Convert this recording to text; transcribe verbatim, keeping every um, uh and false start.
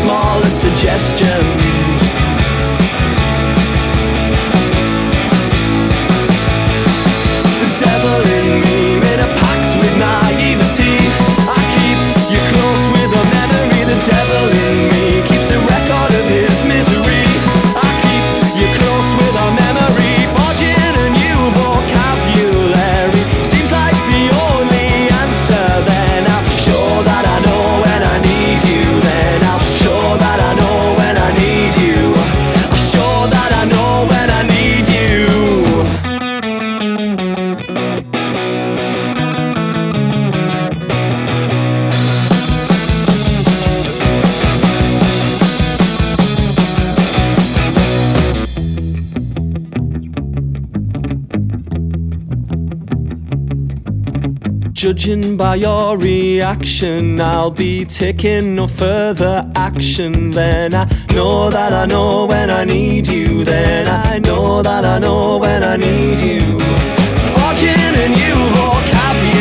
smallest suggestion. The devil in me made a pact with naivety. I keep you close with a memory. The devil in me keeps a record of his misery. I keep you close with a memory. Forging a new vocabulary seems like the only answer. Then I'm sure that I know when I need you. Then I'm sure that I know when I need you. I'm sure that I know when I need you. Judging by your reaction, I'll be taking no further action. Then I know that I know when I need you. Then I know that I know when I need you. Forging a new vocabulary